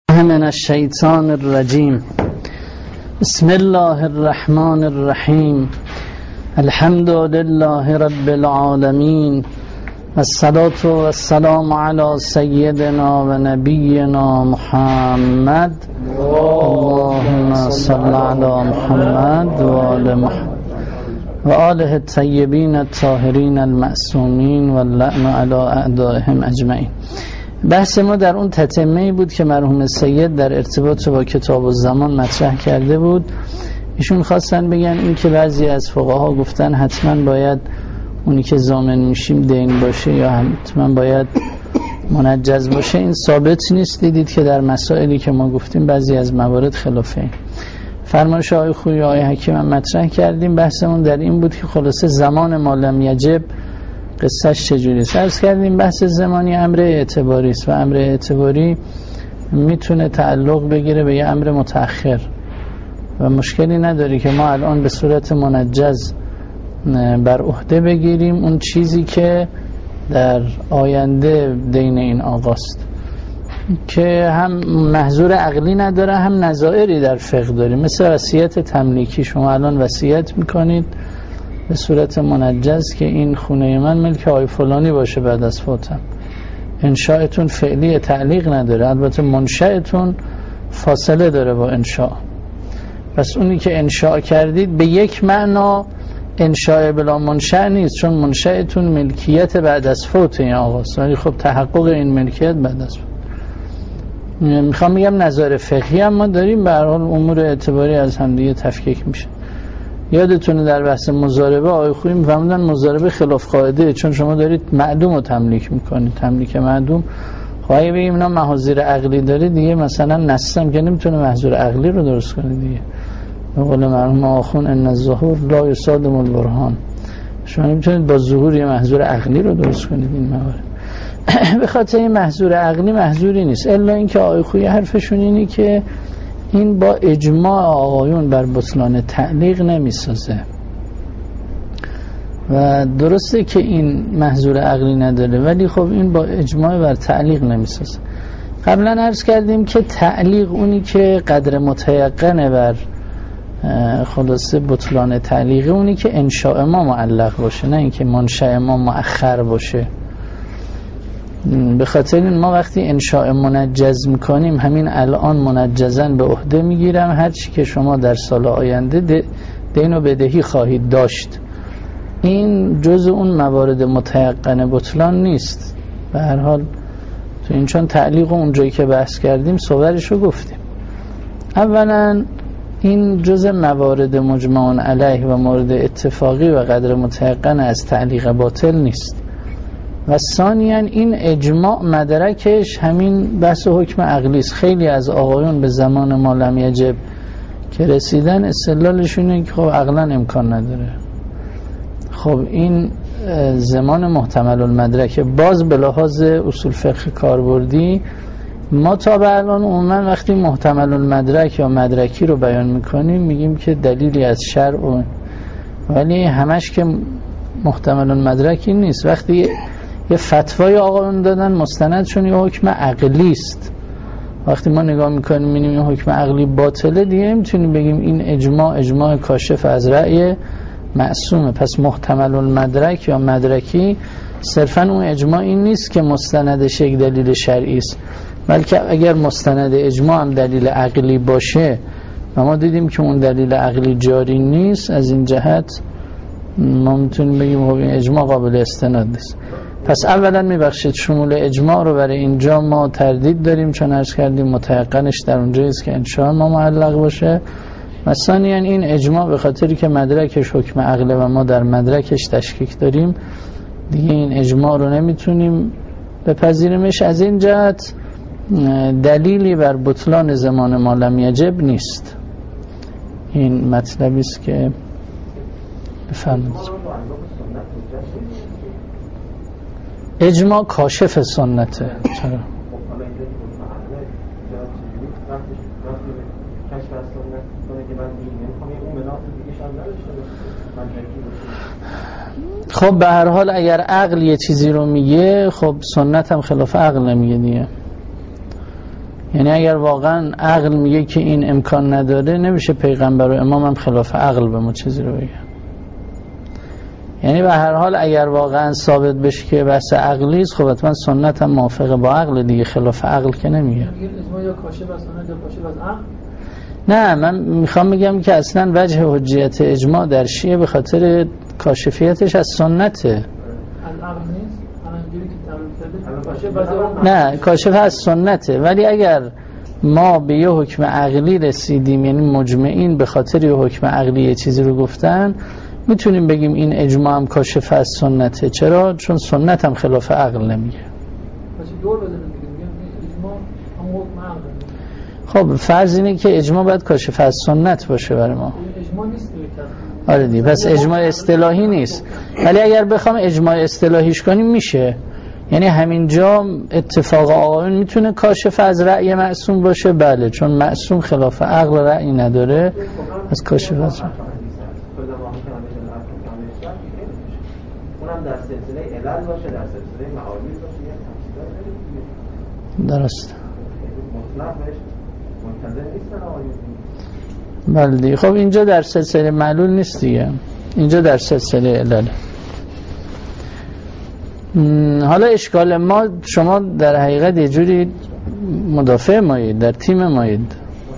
من الشیطان الرجیم. بسم الله الرحمن الرحیم. الحمد لله رب العالمین، والصلاة والسلام علی سیدنا و نبینا محمد. اللهم صل علی محمد و آل محمد و آله الطیبین الطاهرین المعصومین واللعن علی اعدائهم اجمعین. بحث ما در اون تتمه‌ای بود که مرحوم سید در ارتباط با کتاب الزمان مطرح کرده بود. ایشون خواستن بگن این که بعضی از فقها گفتن حتما باید اونی که ضامن میشیم دین باشه یا حتما باید منجز باشه، این ثابت نیست. دیدید که در مسائلی که ما گفتیم بعضی از موارد خلافه این. فرمایش آقای خویی آقای حکیم هم مطرح کردیم. بحثمون در این بود که خلاصه زمان ما لم یجب قصهش چجوری است. عرض کردیم بحث زمانی امر اعتباری است و امر اعتباری میتونه تعلق بگیره به یه امر متأخر و مشکلی نداره که ما الان به صورت منجز بر عهده بگیریم اون چیزی که در آینده دین این آقاست، که هم محظور عقلی نداره هم نظائری در فقه داریم. مثل وصیت تملیکی، شما الان وصیت میکنید به صورت منجز که این خونه من ملک آقای فلانی باشه بعد از فوتم. انشاءتون فعلی تعلیق نداره، البته منشأتون فاصله داره با انشاء. پس اونی که انشاء کردید به یک معنا انشاء بلا منشأ نیست، چون منشأتون ملکیت بعد از فوت این آقاست، ولی خب تحقق این ملکیت بعد از فوت. میخوام بگم نظر فقهی هم ما داریم، به هر حال امور اعتباری از هم دیگه تفکیک میشه. یادتونه در بحث مضاربه آقای خویی میفهمدن مضاربه خلاف قاعده، چون شما دارید معدوم رو تملیک میکنید. تملیک معدوم خب اگه بگیم اینا محاذیر عقلی داره دیگه، مثلا نسم که نمیتونه محذور عقلی رو درست کنه دیگه. به قول مرحوم آخون ان الظهور لا یصادم البرهان، شما نمیتونید با ظهور یه محذور عقلی رو درست کنید این موارد. به خاطر این محذور عقلی محذوری نیست، الا اینکه آقای خویی حرفشون اینه که این با اجماع آقایون بر بطلان تعلیق نمیسازه و درسته که این محظور عقلی نداره، ولی خب این با اجماع بر تعلیق نمیسازه. قبلا عرض کردیم که تعلیق اونی که قدر متیقنه بر خلاصه بطلان تعلیق اونی که انشاء ما معلق باشه، نه اینکه منشأ ما مؤخر باشه. به خاطر این ما وقتی انشاء منجز میکنیم همین الان منجزن به عهده میگیرم هر چی که شما در سال آینده دین و بدهی خواهید داشت. این جزء اون موارد متیقن بطلان نیست. به هر حال تو این چون تعلیق اونجایی که بحث کردیم صورشو گفتیم. اولا این جزء موارد مجمعون علیه و مورد اتفاقی و قدر متیقن از تعلیق باطل نیست. و ثانیاً این اجماع مدرکش همین بحث حکم عقلی است. خیلی از آقایون به زمان ما لم یجب که رسیدن استدلالشون اینه که خب عقلاً امکان نداره. خب این زمان محتمل المدرک. باز به لحاظ اصول فقه کاربردی ما تا به الان عموما وقتی محتمل المدرک یا مدرکی رو بیان میکنیم میگیم که دلیلی از شرع، ولی همش که محتمل المدرکی نیست. وقتی یه فتوای آقایون دادن مستندشون یه حکم عقلی است، وقتی ما نگاه میکنیم میبینیم این حکم عقلی باطله، دیگه میتونیم بگیم این اجماع کاشف از رأی معصومه. پس محتمل المدرک یا مدرکی صرفا اون اجماع این نیست که مستندش یک دلیل شرعی است، بلکه اگر مستند اجماع هم دلیل عقلی باشه و ما دیدیم که اون دلیل عقلی جاری نیست، از این جهت ما میتونیم بگیم خب این اجماع قابل استناد نیست. پس اولا میبخشید شمول اجماع رو برای اینجا ما تردید داریم، چون عرض کردیم متيقنش در اونجایی است که انشاء ما معلق باشه. و ثانیاً این اجماع به خاطری که مدرکش حکم عقله و ما در مدرکش تشکیک داریم دیگه این اجماع رو نمیتونیم بپذیریمش. از این جهت دلیلی بر بطلان زمان ما لم یجب نیست. این مطلبی است که بفرمایید. اجماع کاشف سنته. چرا؟ خب به هر حال اگر عقل یه چیزی رو میگه، خب سنت هم خلاف عقل نمیگه دیگه. یعنی اگر واقعا عقل میگه که این امکان نداره، نمیشه پیغمبر و امام هم خلاف عقل به ما چیزی رو بگن. یعنی به هر حال اگر واقعا ثابت بشه که بحث عقلی است، خب حتما سنت هم موافقه با عقل دیگه، خلاف عقل که نمیگه. اجماع یا کاشف از سنت یا کاشف از عقل؟ نه، من میخوام بگم که اصلا وجه حجیت اجماع در شیعه به خاطر کاشفیتش از سنته. نه، کاشف از سنته. ولی اگر ما به یه حکم عقلی رسیدیم، یعنی مجمعین به خاطر یه حکم عقلی یه چیزی رو گفتن، میتونیم بگیم این اجماع هم کاشف از سنته. چرا؟ چون سنت هم خلاف عقل نمیگه. خب فرض اینه که اجماع باید کاشف از سنت باشه برای ما. اجماع نیست. آره دیگه، پس اجماع اصطلاحی نیست. ولی اگر بخوام اجماع اصطلاحیش کنیم میشه. یعنی همینجا اتفاق آقایون میتونه کاشف از رأی معصوم باشه. بله، چون معصوم خلاف عقل رأی نداره، از کاشف از رأی. اونم در سلسله علل باشه، در سلسله معالیز باشه، درست. مطلق بهش منتظر نیستن آقایون. بله دیگه. خب اینجا در سلسله معلول نیست دیگه، اینجا در سلسله علل. حالا اشکال ما، شما در حقیقت یه جوری مدافع مایید، در تیم مایید.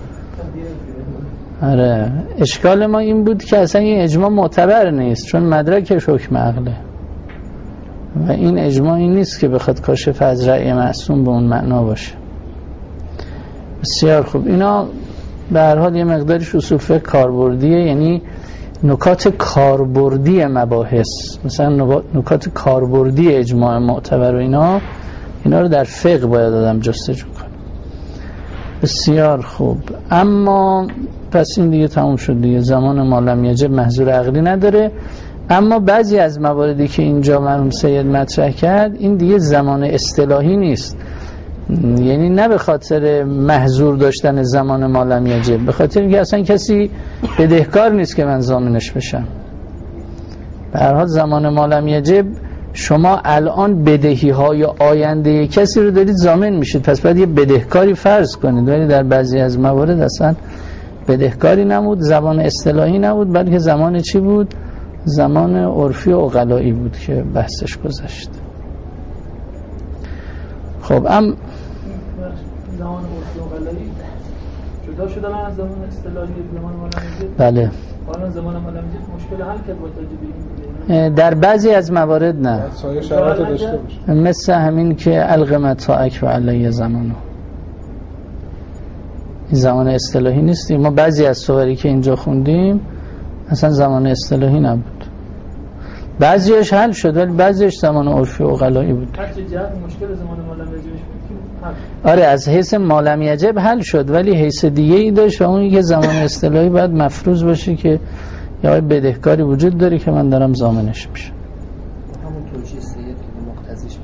آره، اشکال ما این بود که اصلا این اجماع معتبر نیست، چون مدرکش حکم عقله و این اجماع این نیست که بخواد کاشف از رأی معصوم به اون معنا باشه. بسیار خوب. اینا به هر حال یه مقدارش اصول فقه کاربردیه، یعنی نکات کاربردی مباحث، مثلا نکات کاربردی اجماع معتبر و اینا رو در فقه باید آدم جستجو کنه. بسیار خوب. اما پس این دیگه تموم شد دیگه، زمان ما لم یجب محظور عقلی نداره. اما بعضی از مواردی که اینجا مرحوم سید مطرح کرد، این دیگه زمان اصطلاحی نیست. یعنی نه به خاطر محظور داشتن زمان ما لم یجب، به خاطر اینکه اصلا کسی بدهکار نیست که من ضامنش بشم. به هر حال زمان ما لم یجب، شما الان بدهی های آینده کسی رو دارید ضامن میشید، پس باید یه بدهکاری فرض کنید. ولی در بعضی از موارد اصلا بدهکاری نبود، زمان اصطلاحی نبود، بلکه زمان چی بود؟ زمان عرفی و عقلایی بود که بحثش گذشت. خب زمان عرفی و عقلایی جدا شده از زمان اصطلاحی، زمان مالمیجب. بله. حالا زمان مالمیجب مشکل حل کرد با توجه به این. در بعضی از موارد نه. سایر شرایط داشته باشه. مثل همین که القمت تاک و علیه زمانو، این زمان اصطلاحی نیستیم. ما بعضی از صوری که اینجا خوندیم اصلا زمان اصطلاحی نبود. بعضیش حل شد ولی بعضیش زمان عرفی و عقلایی بود. هر چه جهت مشکل زمان مالم یجبش بود. آره، از حیث مالم یجب حل شد، ولی حیث دیگه ای داشت و اونی که زمان اصطلاحی باید مفروض باشه که یا بدهکاری وجود داره که من دارم ضامنش میشم. همون توجیه سید که مقتضیش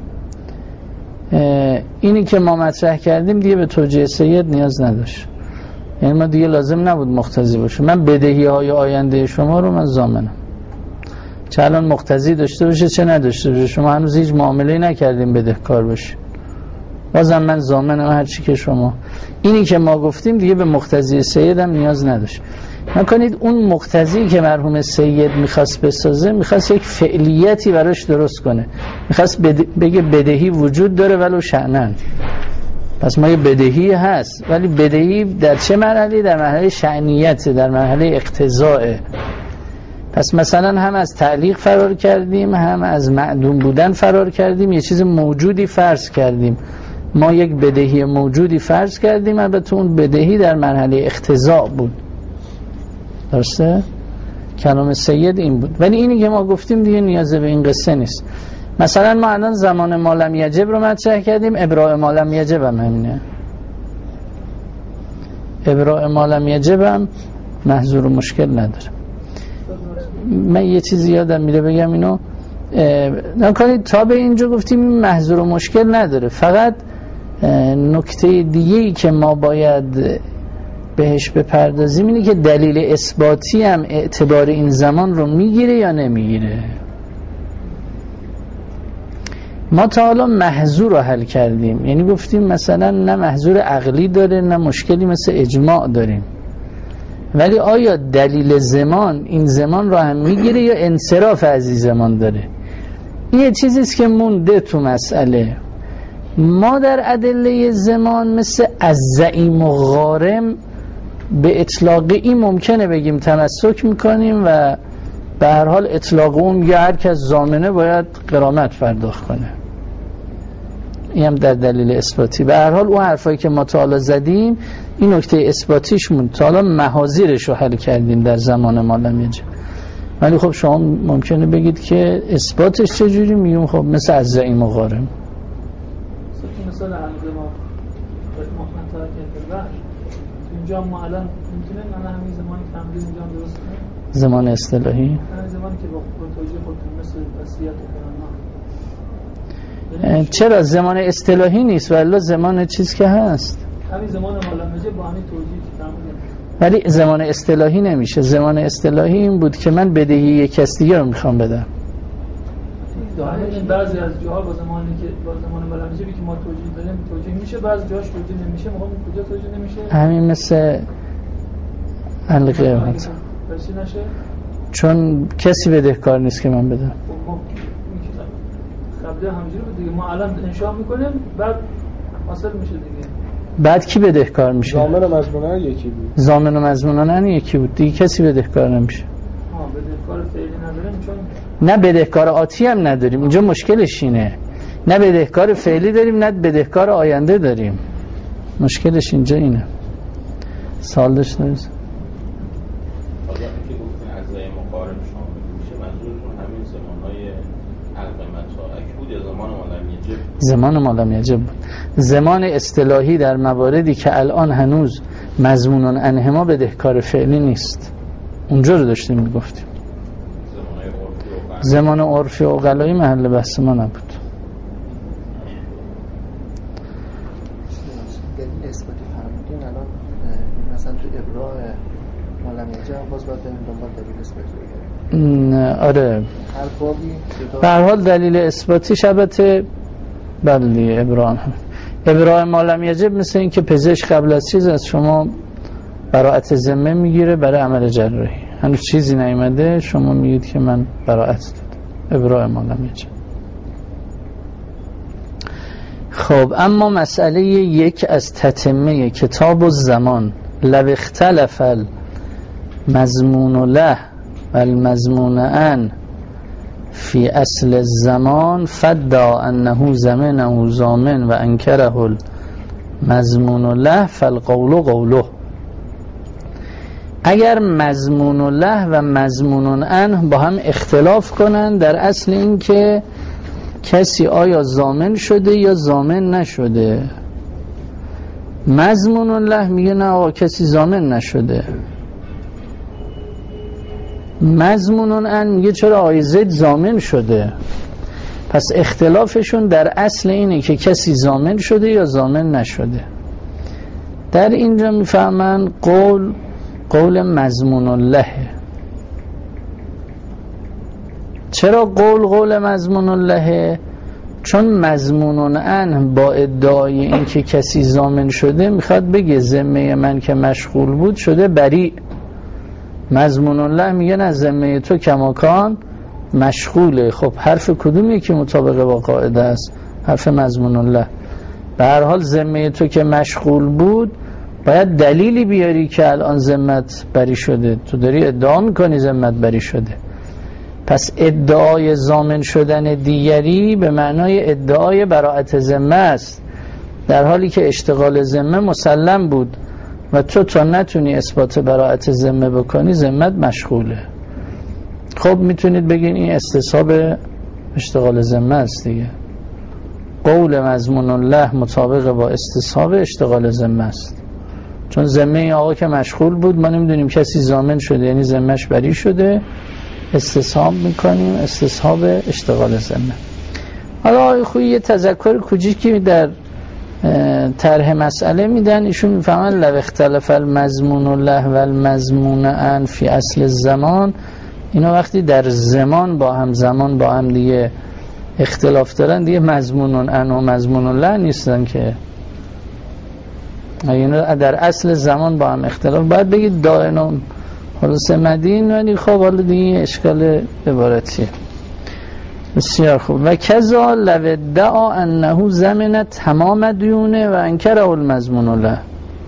باشه. اینی که ما مطرح کردیم دیگه به توجیه سید نیاز نداشت. یعنی ما دیگه لازم نبود مقتضی باشه. من بدهی های آینده شما رو من ضامنم، چه الان مقتضی داشته باشه چه نداشته باشه. شما هنوز هیچ معامله‌ای نکردیم بدهکار باشی، بازم من ضامنم هر چی که شما. اینی که ما گفتیم دیگه به مقتضی سید هم نیاز نداشت. نکنید اون مقتضی که مرحوم سید میخواست بسازه، میخواست یک فعلیتی براش درست کنه، میخواست بگه بدهی وجود داره ولو شأنن. پس ما یه بدهی هست، ولی بدهی در چه مرحله؟ در مرحله شأنیت، در مرحله اقتضاء. پس مثلا هم از تعلیق فرار کردیم، هم از معدوم بودن فرار کردیم، یه چیز موجودی فرض کردیم. ما یک بدهی موجودی فرض کردیم، البته اون بدهی در مرحله اقتضاء بود. درسته؟ کلام سید این بود. ولی اینی که ما گفتیم دیگه نیاز به این قصه نیست. مثلا ما الان زمان ما لم یجب رو مطرح کردیم، ابراء ما لم یجب هم همینه. ابراء ما لم یجب هم محظور و مشکل نداره. من یه چیزی یادم میره بگم اینو نکنید. تا به اینجا گفتیم این محظور و مشکل نداره. فقط نکته دیگه‌ای که ما باید بهش بپردازیم اینه که دلیل اثباتی هم اعتبار این زمان رو میگیره یا نمیگیره. ما تا حالا محظور رو حل کردیم، یعنی گفتیم مثلا نه محظور عقلی داره نه مشکلی مثل اجماع داریم، ولی آیا دلیل زمان این زمان رو هم میگیره یا انصراف از این زمان داره؟ این یه چیزیست که مونده تو مسئله. ما در ادله زمان مثل الزعیم و غارم به اطلاقی این ممکنه بگیم تمسک میکنیم و به هر حال اطلاق اون میگه هر کس ضامنه باید غرامت پرداخت کنه. این هم در دلیل اثباتی. به هر حال اون حرفایی که ما تا حالا زدیم این نکته اثباتیش مون تا حالا محاذیرش رو حل کردیم در زمان ما لم یجب. ولی خب شما ممکنه بگید که اثباتش چجوری؟ میگیم خب مثل الزعیم و غارم. مثلا انزما مخنن ترکیت الوحش اینجا ما الان میتونیم من همین زمانی تمرین اینجا درست کنیم، زمان اصطلاحی همین زمانی که با توجیه خودتون مثل وصیت کنن. چرا زمان اصطلاحی نیست ولی زمان چیز که هست همین زمان ما لم یجب با همین توجیه تمرین، ولی زمان اصطلاحی نمیشه. زمان اصطلاحی این بود که من بدهی یک کس دیگه رو میخوام بدم. بعضی از جاها با زمانی که با زمان ملمجبی که ما توجیه داریم توجیه میشه، بعضی جاش توجیه نمیشه. ما کجا توجیه نمیشه؟ همین مثل القیامت نشه؟ چون کسی بدهکار نیست که من بدم. قبل همینجوری بود دیگه. ما الان انشاء میکنیم بعد حاصل میشه دیگه. بعد کی بدهکار میشه؟ ضامن و مضمونن یکی بود. ضامن و مضمونن یکی بود دیگه، کسی بدهکار نمیشه. بدهکار فعلی نداریم چون نه بدهکار آتی هم نداریم. اینجا مشکلش اینه، نه بدهکار فعلی داریم نه بدهکار آینده داریم. مشکلش اینجا اینه. سوال داشت نیست؟ حالا که گفتین از زمان مقارن شما میشه منظورتون همین زمانهای القیامت ها بود یا زمان ما لم یجب؟ زمان ما لم یجب بود. زمان اصطلاحی در مواردی که الان هنوز مضمون عنهما بدهکار فعلی نیست، اونجا رو داشتیم میگفتیم. زمان عرفی و عقلایی محل بحث ما نبود. دلیل اثباتی فرمودین الان مثلا تو ابراء ما لم یجب باز باید بریم دنبال دلیل اثباتی بگیریم. آره هر بابی به هر حال دلیل اثباتیش البته بله ابراء ما لم یجب مثل این که پزشک قبل از چیز از شما براءت ذمه میگیره برای عمل جراحی، هنوز چیزی نیامده شما میگید که من براءت دادم. ابراء ما لم یجب. خب اما مسئله یک از تتمه کتاب الزمان، لو اختلف المضمون له و المضمون عن فی اصل الزمان فدعا انه زمنه ضامن و انکره المضمون له فالقول قوله. اگر مضمون له و مضمون عنه با هم اختلاف کنن در اصل این که کسی آیا ضامن شده یا ضامن نشده، مضمون له میگه نه آقا کسی ضامن نشده، مضمون عنه میگه چرا آقای زید ضامن شده. پس اختلافشون در اصل اینه که کسی ضامن شده یا ضامن نشده. در اینجا میفهمن قول مضمون له. چرا قول مضمون له؟ چون مضمون عنه با ادعای این که کسی ضامن شده میخواد بگه ذمه من که مشغول بود شده بری. مضمون له میگه نه ذمه تو کماکان مشغوله. خب حرف کدومی که مطابق با قاعده است؟ حرف مضمون له. به هر حال ذمه تو که مشغول بود باید دلیلی بیاری که الان ذمت بری شده. تو داری ادعا میکنی ذمت بری شده، پس ادعای ضامن شدن دیگری به معنای ادعای براءت ذمه است، در حالی که اشتغال ذمه مسلم بود و تو تا نتونی اثبات براءت ذمه بکنی ذمت مشغوله. خب میتونید بگین این استصحاب اشتغال ذمه است دیگه. قول مضمون له مطابق با استصحاب اشتغال ذمه است، چون ذمه این آقا که مشغول بود ما نمیدونیم کسی ضامن شده یعنی ذمهش بری شده، استصحاب میکنیم استصحاب اشتغال ذمه. حالا خوی یه تذکر کوچیکی در طرح مسئله میدن. ایشون میفهمن لو اختلف المضمون له و المضمون عن فی اصل الزمان، اینا وقتی در زمان با هم دیگه اختلاف دارن دیگه مضمون ان و مضمون له نیستن که. اینا در اصل زمان با هم اختلاف، باید بگید دائن و خلاص مدین، ولی خب حالا دیگه اشکال عبارتیه. بسیار خوب. و کذا لو ادعا انه ضمن تمام دیونه و انکره المضمون له،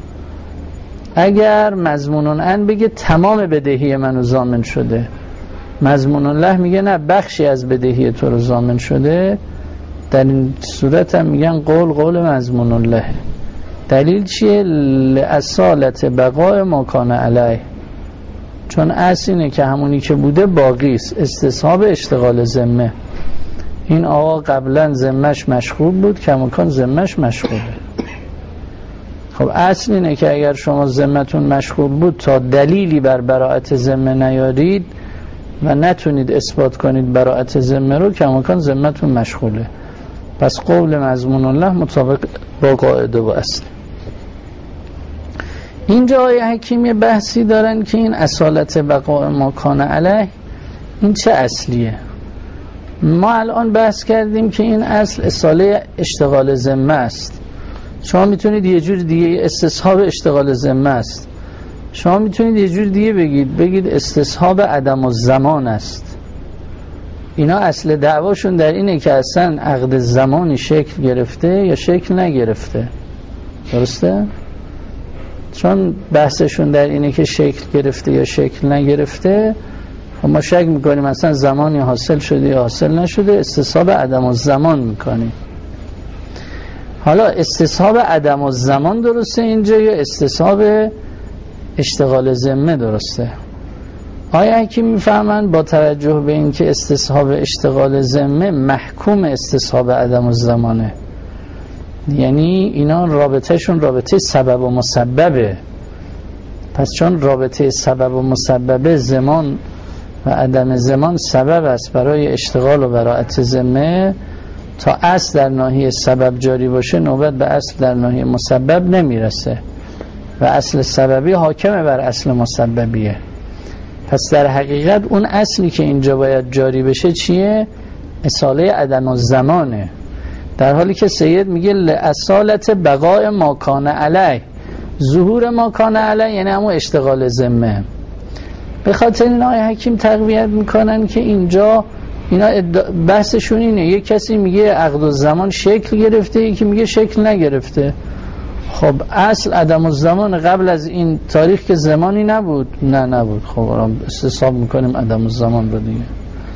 اگر مضمون ان بگه تمام بدهی منو ضامن شده، مضمون له میگه نه بخشی از بدهی تو رو ضامن شده، در این صورت هم میگن قول مضمون له. دلیل چیه؟ لأصالت بقاء ما کان علیه، چون اصل اینه که همونی که بوده باقی است، استصحاب اشتغال ذمه. این آقا قبلا ذمه‌اش مشغول بود، کماکان ذمه‌اش مشغوله. خب اصل اینه که اگر شما ذمتون مشغول بود تا دلیلی بر براءت ذمه نیارید و نتونید اثبات کنید براءت ذمه رو، کماکان ذمتون مشغوله. پس قول مضمون الله مطابق با قاعده و اصل. اینجا آیه حکیم یه بحثی دارن که این اصالت بقاء ما کان علیه این چه اصلیه. ما الان بحث کردیم که این اصل اصاله اشتغال ذمه است. شما میتونید یه جور دیگه استصحاب اشتغال ذمه است، شما میتونید یه جور دیگه بگید استصحاب عدم الزمان است. اینا اصل دعواشون در اینه که اصلا عقد زمانی شکل گرفته یا شکل نگرفته. درسته؟ چون بحثشون در اینه که شکل گرفته یا شکل نگرفته، و ما شک میکنیم اصلا زمانی حاصل شده یا حاصل نشده، استصحاب عدم الزمان میکنیم. حالا استصحاب عدم الزمان درسته اینجا یا استصحاب اشتغال ذمه درسته؟ آیا حکیم میفهمن با توجه به این که استصحاب اشتغال ذمه محکوم استصحاب عدم الزمانه، یعنی اینا رابطهشون رابطه سبب و مسببه. پس چون رابطه سبب و مسببه، زمان و عدم زمان سبب است برای اشتغال و براءت ذمه، تا اصل در ناحیه سبب جاری باشه نوبت به اصل در ناحیه مسبب نمیرسه و اصل سببی حاکمه بر اصل مسببیه. پس در حقیقت اون اصلی که اینجا باید جاری بشه چیه؟ اصاله عدم الزمانه، در حالی که سید میگه لأصالت بقاء ما کان علیه، ظهور ما کان علیه یعنی همون اشتغال ذمه. به خاطر این آیه حکیم تقویت میکنن که اینجا اینا بحثشون اینه، یک کسی میگه عقد الزمان شکل گرفته، یکی میگه شکل نگرفته. خب اصل عدم الزمان قبل از این تاریخ که زمانی نبود؟ نه نبود. خب استصحاب میکنیم عدم الزمان رو دیگه.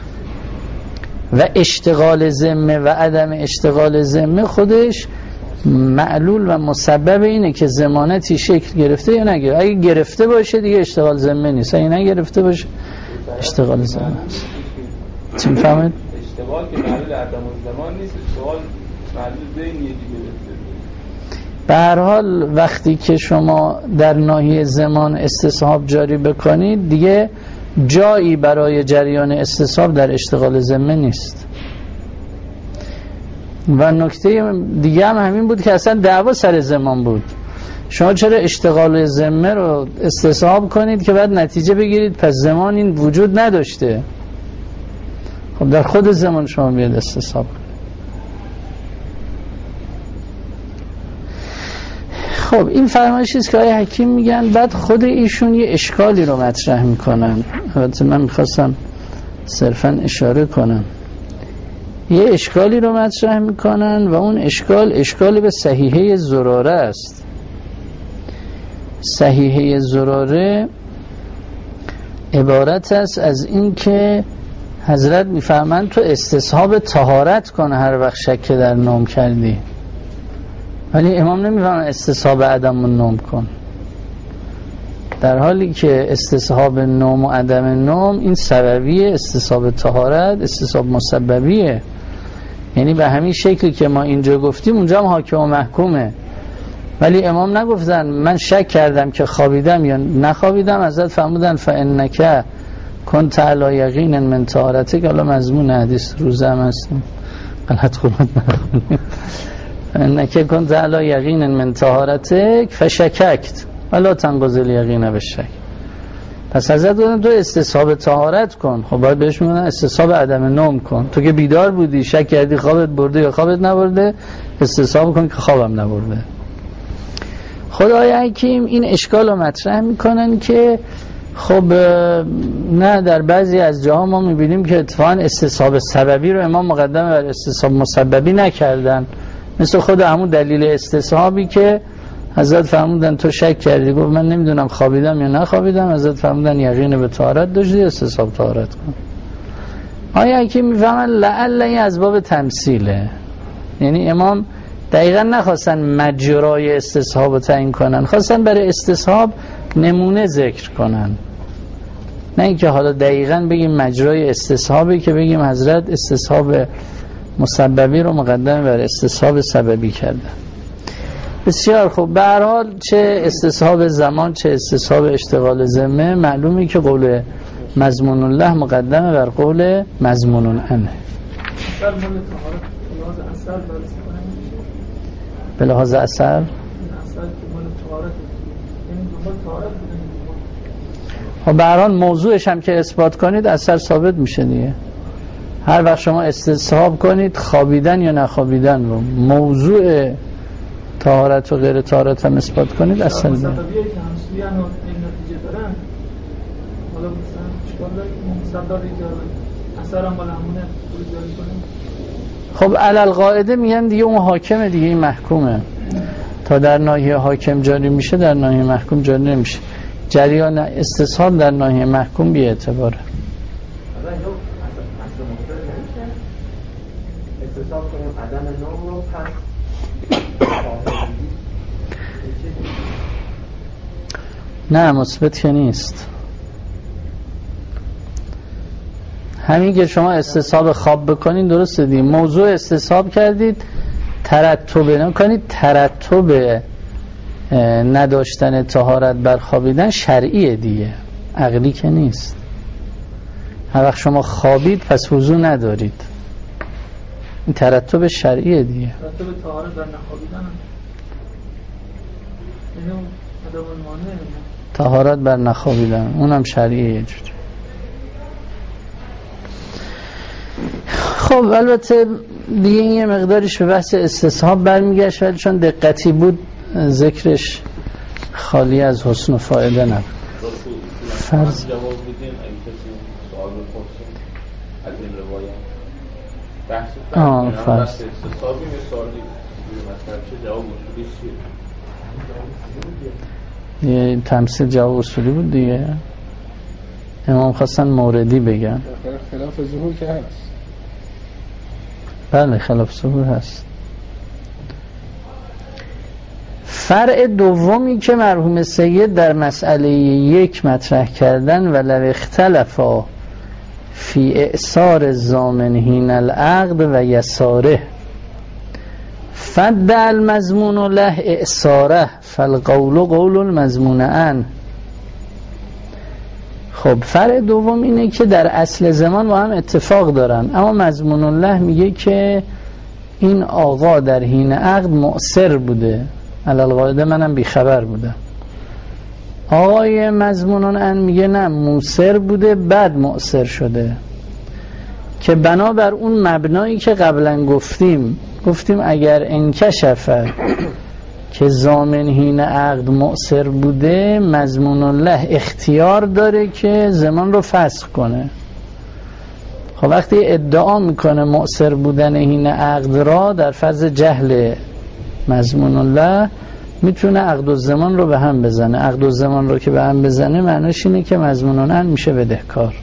و اشتغال ذمه و عدم اشتغال ذمه خودش معلول و مسبب اینه که ضمانتی شکل گرفته یا نگرفته. اگه گرفته باشه دیگه اشتغال ذمه نیست، اگه نگرفته باشه اشتغال ذمه است. چی می‌فهمید؟ اشتغال که معلول عدم الزمان نیست، اشتغال معلول ذهنیه دیگه. به هر حال وقتی که شما در ناحیه زمان استصحاب جاری بکنید دیگه جایی برای جریان استصحاب در اشتغال ذمه نیست. و نکته دیگه هم همین بود که اصلا دعوا سر زمان بود. شما چرا اشتغال ذمه رو استصحاب کنید که بعد نتیجه بگیرید پس زمان این وجود نداشته؟ خب در خود زمان شما بیاد استصحاب کنید. خب این فرمایشی است که آیه حکیم میگن. بعد خود ایشون یه اشکالی رو مطرح میکنن، البته من میخواستم صرفا اشاره کنم. یه اشکالی رو مطرح میکنن و اون اشکالی به صحیحه زراره است. صحیحه زراره عبارت است از این که حضرت میفرمند تو استصحاب طهارت کن هر وقت شک در نوم کردی، ولی امام نمیفهمن استصحاب عدم النوم کن، در حالی که استصحاب نوم و عدم نوم این سببیه، استصحاب طهارت استصحاب مسببیه. یعنی به همین شکلی که ما اینجا گفتیم اونجا هم حاکم و محکومه، ولی امام نگفتن من شک کردم که خوابیدم یا نخوابیدم، حضرت فرمودن فانک کنت علی یقین من طهارتک. حالا مضمون حدیث روزه هم هستیم غلط خودت نخونیم. فانک کنت علی یقین من طهارتک فشککت ولا تنقض الیقین بالشک. پس حضرت گفتن تو استصحاب طهارت کن. خب باید بهش میگن استصحاب عدم نوم کن. تو که بیدار بودی شک کردی خوابت برده یا خوابت نبرده، استصحاب کن که خوابم نبرده. خدای حکیم این اشکال رو مطرح میکنن که خب نه، در بعضی از جاها ما میبینیم که اتفاقا استصحاب سببی رو امام مقدم بر استصحاب مسببی نکردن، مثل خود همون دلیل استصحابی که حضرت فرمودن تو شک کردی، گفت من نمیدونم خوابیدم یا نخوابیدم، حضرت فرمودن یقین به طهارت داشتی، استصحاب طهارت کن. آیا که میفهمن لعل این از باب تمثیله، یعنی امام دقیقا نخواستن مجرای استصحاب رو تعیین کنن، خواستن برای استصحاب نمونه ذکر کنن، نه اینکه حالا دقیقا بگیم مجرای استصحابی که بگیم حضرت استصحاب مسببی رو مقدم بر استصحاب سببی کردن. بسیار خوب. به هر حال چه استصحاب زمان چه استصحاب اشتغال ذمه، معلومه که قول مضمون الله مقدمه بر قول مضمون عنه. به لحاظ اثر خب به هر حال موضوعش هم که اثبات کنید اثر ثابت میشه دیگه. هر وقت شما استصحاب کنید خوابیدن یا نخوابیدن رو، موضوع طهارت و غیر طهارت هم اثبات کنید اثر میشه. خب علل قاعده میگن دیگه اون حاکمه دیگه، این محکومه، تا در ناحیه حاکم جاری میشه در ناحیه محکوم جاری نمیشه. جریان استصحاب در ناحیه محکوم بی اعتباره. استصحاب کنیم عدم نوم رو پس نه مثبت که نیست. همین که شما استصحاب خواب بکنید درسته دیگه، موضوع استصحاب کردید، ترتب نکنید، ترتب نداشتن طهارت بر خوابیدن شرعیه دیگه، عقلی که نیست. هر وقت شما خوابید پس وضو ندارید، این ترتب شرعیه دیگه. ترتب طهارت بر نخوابیدن اینو ادب المانع، طهارت بر نخوابیدن اونم شرعیه یه جوری. خب البته دیگه این یه مقدارش به بحث استصحاب برمیگشت، ولی چون دقتی بود ذکرش خالی از حسن و فایده نبود. فرض جواب بدین اگه کسی سوال بپرسیم از این روایت بحث فرض استصحابی مثالی مثلا چه جواب اصولی چیه؟ یه تمثیل جواب اصولی بود دیگه. امام خواستن موردی بگن. خلاف ظهور که هست. بله خلاف ظهور هست. فرع دومی که مرحوم سید در مسئله یک مطرح کردن و لو اختلفا فی اعصار الضامن حین العقد و یساره فد المضمون له اعصاره فالقول قول المضمون عنه. خب فرع دوم اینه که در اصل زمان با هم اتفاق دارن، اما مضمون الله میگه که این آقا در حین عقد مؤثر بوده، علل قاعده منم بیخبر بودم. آقای مضمون عنه میگه نه موثر بوده بعد مؤثر شده، که بنابر اون مبنایی که قبلا گفتیم اگر انکشفه که ضامن حین عقد مؤثر بوده، مضمون الله اختیار داره که زمان رو فسخ کنه. خب وقتی ادعا میکنه مؤثر بودن حین عقد را در فرض جهل مضمون الله، میتونه عقد و زمان رو به هم بزنه. عقد و زمان رو که به هم بزنه معنیش اینه که مضمون الله میشه بدهکار.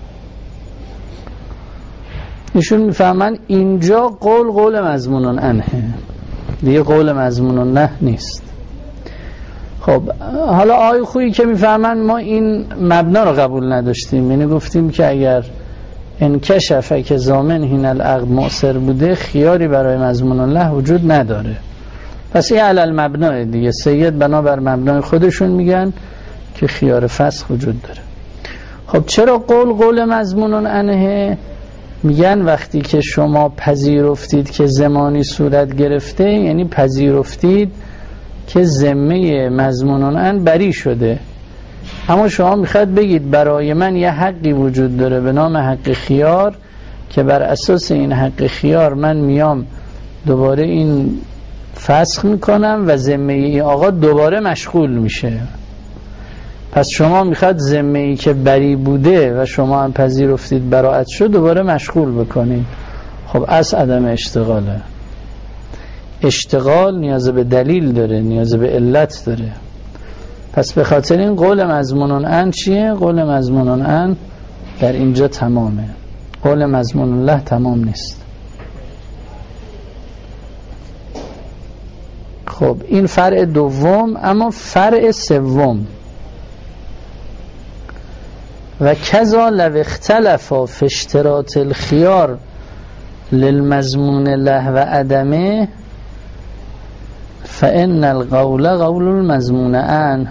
ایشون میفهمن اینجا قول مضمون عنه دیگه، قول مضمون نه نیست. خب حالا آقای خویی که میفهمن ما این مبنا رو قبول نداشتیم، یعنی گفتیم که اگر انکشفه که ضامن حین العقد مؤثر بوده خیاری برای مضمون الله وجود نداره، پس این علل مبنای دیگه. سید بنابر مبنای خودشون میگن که خیار فسخ وجود داره. خب چرا قول مضمون عنه؟ میگن وقتی که شما پذیرفتید که زمانی صورت گرفته، یعنی پذیرفتید که ذمه مضمون عنه بری شده، اما شما میخواد بگید برای من یه حقی وجود داره به نام حق خیار که بر اساس این حق خیار من میام دوباره این فسخ میکنم و ذمه ای آقا دوباره مشغول میشه. پس شما میخواد ذمه ای که بری بوده و شما هم پذیرفتید براءت شد دوباره مشغول بکنید. خب از عدم اشتغاله. اشتغال نیاز به دلیل داره، نیاز به علت داره. پس به خاطر این قول مضمون ان چیه؟ قول مضمون ان در اینجا تمامه، قول مضمون الله تمام نیست. خب این فرع دوم. اما فرع سوم و کذا لو اختلفا فی اشتراط الخیار للمضمون له و عدمه فإن القول قول المضمون ان.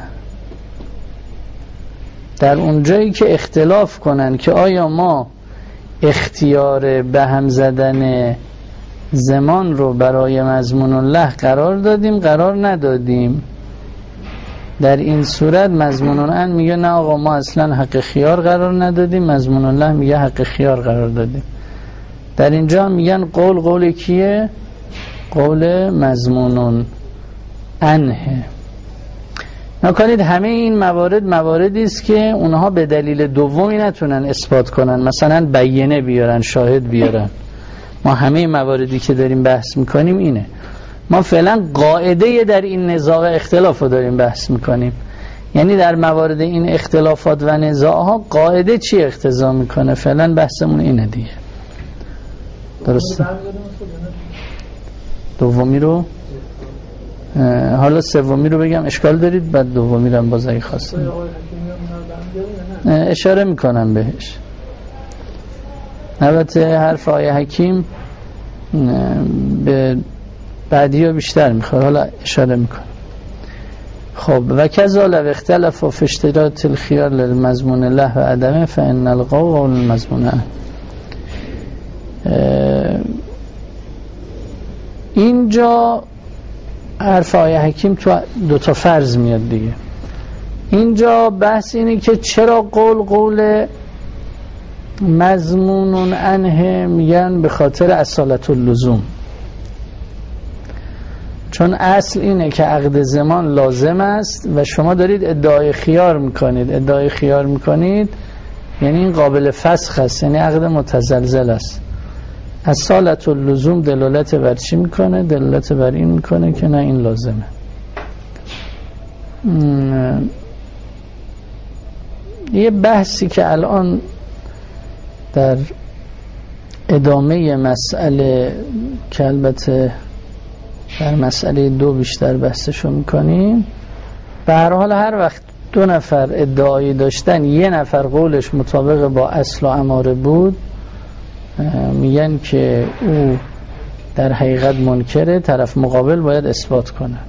در اونجایی که اختلاف کنن که آیا ما اختیار به هم زدن زمان رو برای مضمون الله قرار دادیم قرار ندادیم، در این صورت مضمون ان میگه نه آقا ما اصلا حق خیار قرار ندادیم، مضمون الله میگه حق خیار قرار دادیم. در اینجا میگن قول کیه؟ قول مضمون انه. نکنید همه این مواردی است که اونها به دلیل دومی نتونن اثبات کنن، مثلا بیینه بیارن، شاهد بیارن. ما همه مواردی که داریم بحث میکنیم اینه. ما فعلا قاعده در این نزاع اختلاف رو داریم بحث میکنیم، یعنی در موارد این اختلافات و نزاعها قاعده چی اقتضا میکنه. فعلا بحثمون اینه دیگه. درسته؟ دومی رو حالا سومی رو بگم اشکال دارید؟ بعد دومی رو هم باز اگه خواستم اشاره میکنم بهش. البته حرف آیه حکیم به بعدی ها بیشتر میخواد، حالا اشاره میکنم. خب و کذا لو اختلفوا فی اشتراط الخیار للمضمون له و عدمه فإن القول قول المضمون. اینجا حرف آیه حکیم تو دوتا فرض میاد دیگه. اینجا بحث اینه که چرا قول مضمون انه میگن؟ به خاطر اصالت اللزوم. چون اصل اینه که عقد زمان لازم است و شما دارید ادعای خیار میکنید. ادعای خیار میکنید یعنی این قابل فسخ است، یعنی عقد متزلزل است. اصالت اللزوم دلالت بر چی میکنه؟ دلالت بر این میکنه که نه این لازمه. یه بحثی که الان در ادامه مسئله که البته در مسئله 2 بیشتر بحثشو میکنیم، به هر حال هر وقت 2 نفر ادعایی داشتن یه نفر قولش مطابق با اصل و اماره بود، میگن که او در حقیقت منکره، طرف مقابل باید اثبات کنه.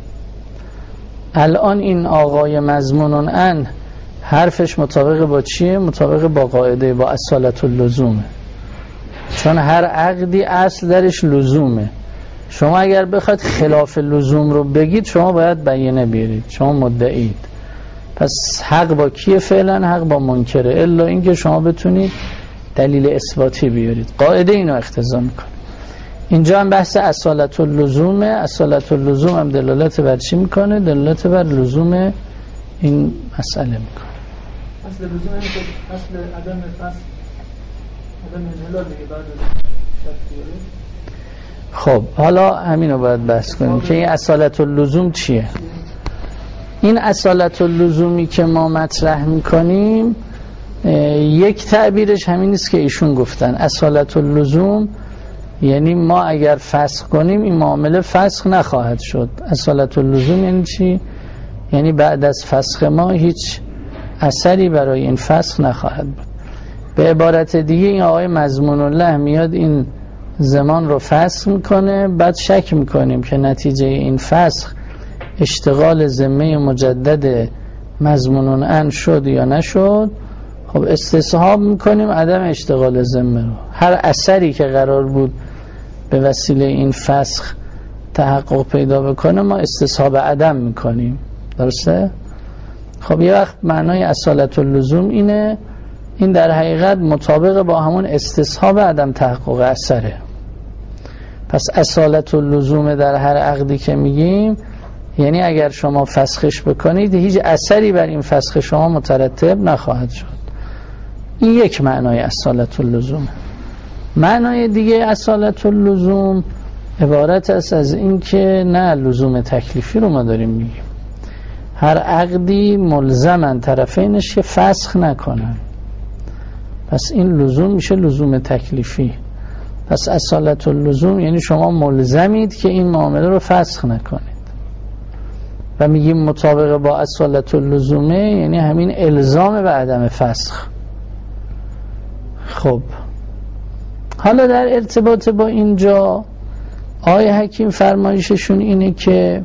الان این آقای مضمون ان حرفش مطابق با چیه؟ مطابق با قاعده، با اصالت اللزومه. چون هر عقدی اصل درش لزومه. شما اگر بخواید خلاف لزوم رو بگید شما باید بیانه بیارید، شما مدعید. پس حق با کیه؟ فعلا حق با منکره، الا اینکه شما بتونید دلیل اثباتی بیارید. قاعده اینو اقتضا میکنه. اینجا هم بحث اصالت اللزومه. اصالت اللزوم هم دلالت بر چی میکنه؟ دلالت بر لزوم این مسئله میکنه. اصل لزوم اینه که اصل عدم فصل عدم انحلال دیگه بعد شرط بیاره. خب حالا همینو باید بحث کنیم که این اصالت اللزوم چیه. این اصالت اللزومی که ما مطرح میکنیم یک تعبیرش همین است که ایشون گفتن. اصالت اللزوم یعنی ما اگر فسخ کنیم این معامله فسخ نخواهد شد. اصالت اللزوم یعنی چی؟ یعنی بعد از فسخ ما هیچ اثری برای این فسخ نخواهد بود. به عبارت دیگه این آقای مضمون الله میاد این زمان رو فسخ میکنه، بعد شک میکنیم که نتیجه این فسخ اشتغال ذمه مجدد مضمون ان شد یا نشد. خب استصحاب میکنیم عدم اشتغال ذمه رو. هر اثری که قرار بود به وسیله این فسخ تحقق پیدا بکنه ما استصحاب عدم میکنیم. درسته؟ خب یه وقت معنای اصالت اللزوم اینه، این در حقیقت مطابق با همون استصحاب عدم تحقق اثره. پس اصالت اللزوم در هر عقدی که میگیم یعنی اگر شما فسخش بکنید هیچ اثری بر این فسخ شما مترتب نخواهد شد. این یک معنای اصالت اللزوم. معنای دیگه اصالت اللزوم عبارت است از این که نه لزوم تکلیفی رو ما داریم میگیم. هر عقدی ملزمن طرفینش که فسخ نکنن، پس این لزوم میشه لزوم تکلیفی. پس اصالت اللزوم یعنی شما ملزمید که این معامله رو فسخ نکنید و میگیم مطابق با اصالت اللزومه یعنی همین الزام به عدم فسخ. خب حالا در ارتباط با اینجا آقای حکیم فرمایششون اینه که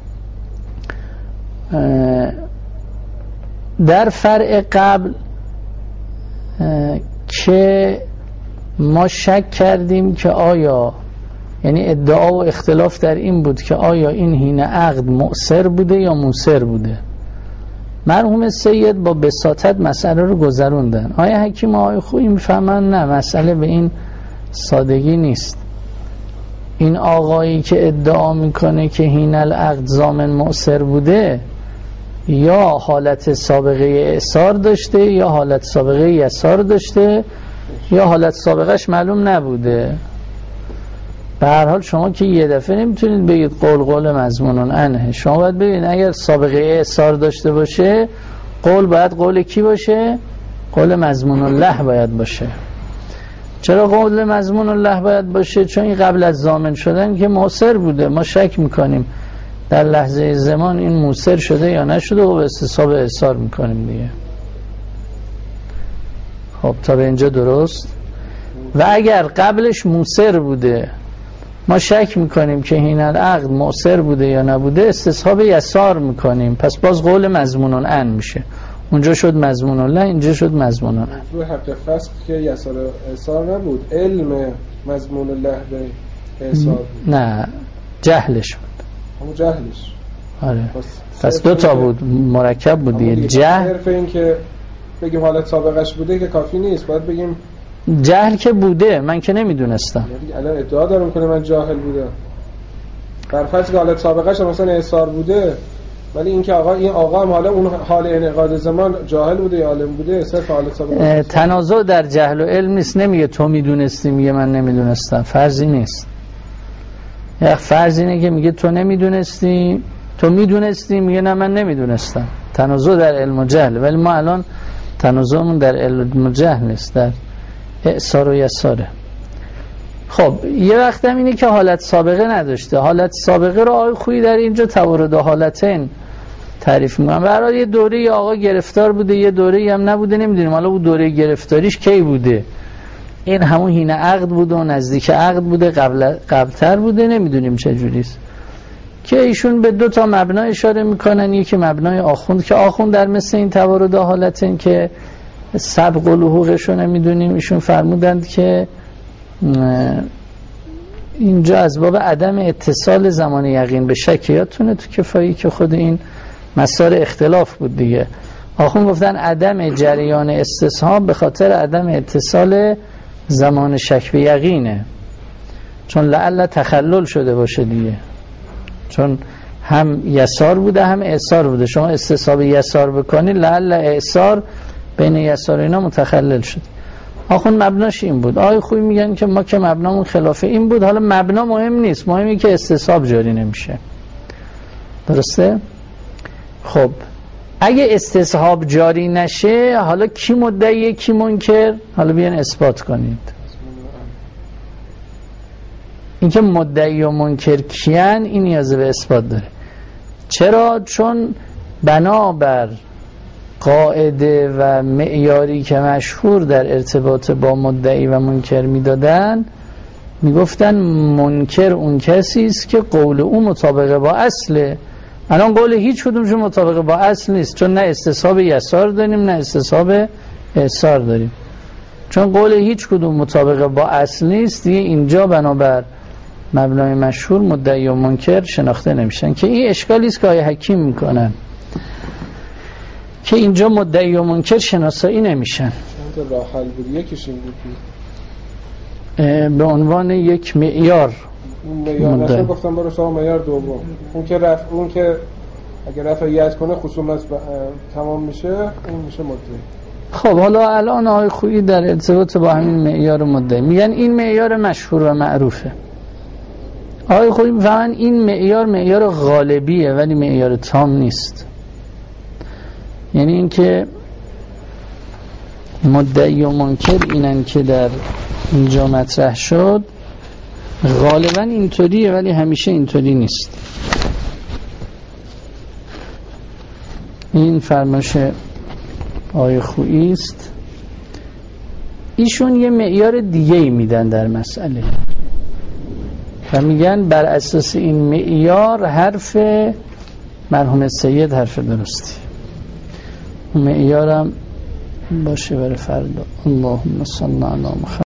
در فرع قبل که ما شک کردیم که آیا، یعنی ادعا و اختلاف در این بود که آیا این حین عقد مؤثر بوده یا موثر بوده. مرحوم سید با بساطت مسئله رو گذروندن. آیا حکیم آقای خویی میفهمن نه مسئله به این سادگی نیست. این آقایی که ادعا میکنه که حین العقد ضامن مؤثر بوده یا حالت سابقه اعصار داشته یا حالت سابقه یسار داشته یا حالت سابقهش معلوم نبوده. به هر حال شما که یه دفعه نمیتونید بگید قول مضمون عنه. شما باید ببینید اگر سابقه اعصار داشته باشه قول باید قول کی باشه؟ قول مضمون الله باید باشه. چرا قول مضمون الله باید باشه؟ چون این قبل از ضامن شدن که مؤثر بوده. ما شک میکنیم در لحظه زمان این مؤثر شده یا نشده و به استصحاب اعصار میکنیم دیگه. خب تا به اینجا درست؟ و اگر قبلش مؤثر بوده ما شک میکنیم که حین العقد مؤثر بوده یا نبوده، استصحاب یسار میکنیم. پس باز قول مضمون ان میشه. اونجا شد مضمون الله، اینجا شد مضمون ان. رو حق فسخ که یسار اعصار نبود، علم مضمون الله به اعصار بود. نه جهلش بود. همون جهلش. آره. پس دو تا بود، مرکب بود دیگه. جهل صرف این که بگیم حالت سابقش بوده که کافی نیست، باید بگیم جهل که بوده، من که نمیدونستم. الان ادعا دارم کنه من جاهل بودم. بر فرض که حالت سابقش مثلا اعصار بوده، ولی این که این آقا هم حالا اون حال انعقاد زمان جاهل بوده یا عالم بوده، صرف حالت سابقه. تنازع در جهل و علم نیست. نمیگه تو میدونستی میگه من نمیدونستم. فرضی نیست. یک فرض اینه که میگه تو نمیدونستی، تو میدونستی میگه نه من نمیدونستم. تنازع در علم و جهل. ولی ما الان تنازعمون در علم و جهل نیست، در اعصار و یساره. خب یه وقت هم اینه که حالت سابقه نداشته. حالت سابقه رو آقای خویی در اینجا توارد حالتین تعریف میکنن. برای یه دوره یه آقا گرفتار بوده، یه دوره هم نبوده، نمیدونیم حالا اون دوره گرفتاریش کی بوده. این همون حین عقد بوده و نزدیک عقد بوده، قبلتر بوده، نمیدونیم چه جوریست. که ایشون به دو تا مبنا اشاره میکنن. یکی مبنای آخوند که آخوند در مثل این توارد حالتین که سبق و لحوقش رو نمیدونیم، ایشون فرمودند که اینجا از باب عدم اتصال زمان یقین به شک. یادتونه تو کفایی که خود این مسار اختلاف بود دیگه. آخوند گفتن عدم جریان استصحاب به خاطر عدم اتصال زمان شک به یقینه، چون لعل تخلل شده باشه دیگه، چون هم یسار بوده هم اعصار بوده. شما استصحاب یسار بکنی لعل اعصار بین یسار اینا متخلل شد. آخوند مبناش این بود. آقای خویی میگن که ما که مبنامون خلاف این بود. حالا مبنا مهم نیست، مهمی که استصحاب جاری نمیشه. درسته؟ خب اگه استصحاب جاری نشه حالا کی مدعی کی منکر؟ حالا بیان اثبات کنید. اینکه مدعی و منکر کیان این نیاز به اثبات داره. چرا؟ چون بنابر قاعده و معیاری که مشهور در ارتباط با مدعی و منکر میدادن، میگفتن منکر اون کسی است که قول او مطابق با اصله. الان قول هیچ کدومشون مطابق با اصل نیست، چون نه استصحاب یسار داریم نه استصحاب اعصار داریم. چون قول هیچ کدوم مطابق با اصل نیست دیگه، اینجا بنابر مبنای مشهور مدعی و منکر شناخته نمیشن. که این اشکالی است که آقای حکیم میکنن که اینجا مدعی و منکر شناسایی نمیشن. چند تا راه حل بود؟ یکیش این بود به عنوان یک معیار. اون معیار نشه گفتم برو سراغ معیار دوم. اون که اگر رفعیت کنه خصومت تمام میشه، اون میشه مدعی. خب حالا الان آقای خویی در ارتباط با همین معیار مدعی میگن این معیار مشهور و معروفه. آقای خویی میفهمن این معیار غالبیه ولی معیار تام نیست. یعنی این که مدعی و منکر اینن که در اینجا مطرح شد غالبا اینطوریه ولی همیشه اینطوری نیست. این فرمایش آقای خویی است. ایشون یه معیار دیگه ای میدن در مسئله و میگن بر اساس این معیار حرف مرحوم سید حرف درستی. اون معیارم باشه برای فردا. اللهم صل علی محمد.